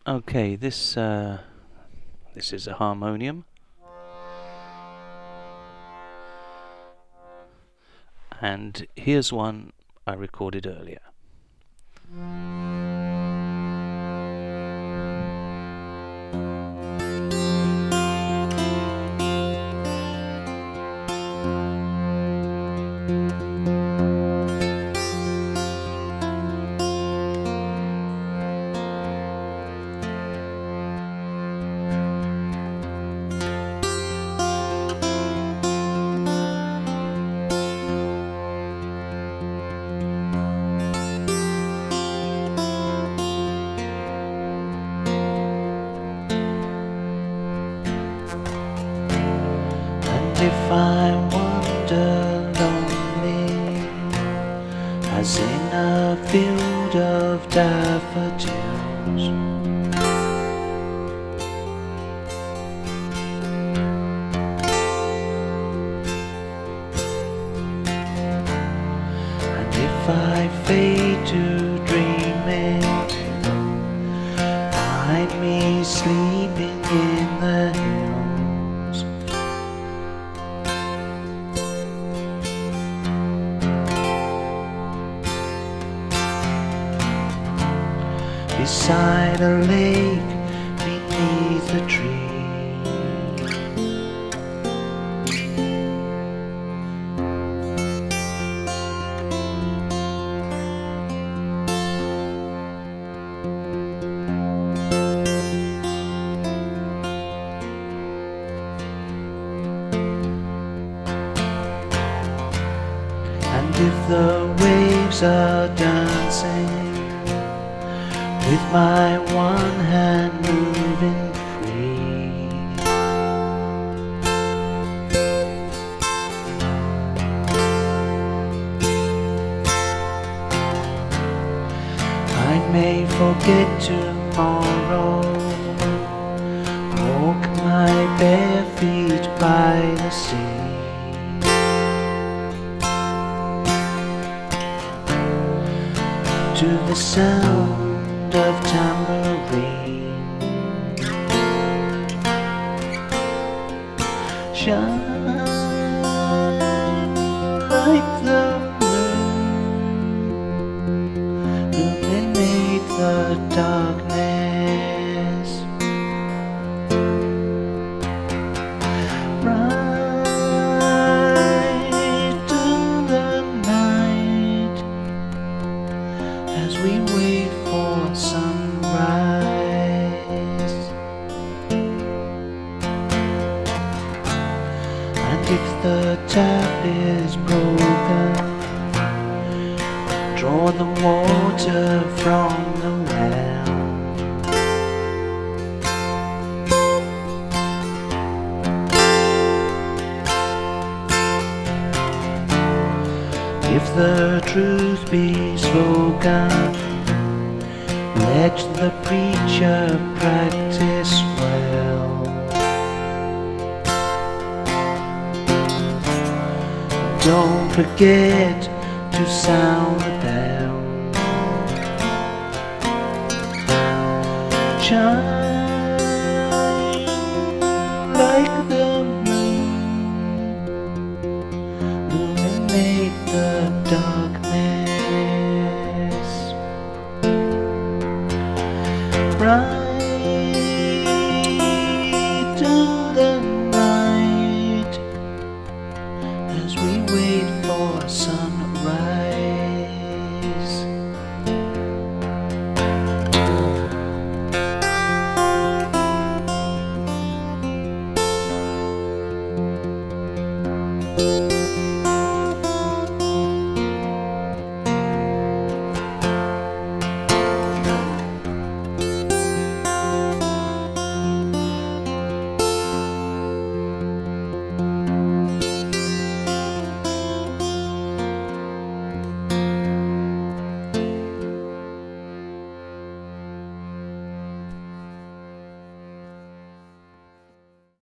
Okay, this is a harmonium, and here's one I recorded earlier. If I wander lonely, as in a field of daffodils, and if I fade to dreaming, find me sleeping in the hills. Beside a lake, beneath a tree, and if the waves are dancing, with my one hand moving free, I may forget tomorrow, walk my bare feet by the sea, to the sound of tambourine, shine like the moon, illuminate the darkness, brighten the night as we wait for sunrise. And if the tap is broken, draw the water from the well. If the truth be spoken, let the preacher practice well. Don't forget to sound the bell. Shine like the moon, illuminate the darkness, bright to the night as we wait for sunrise.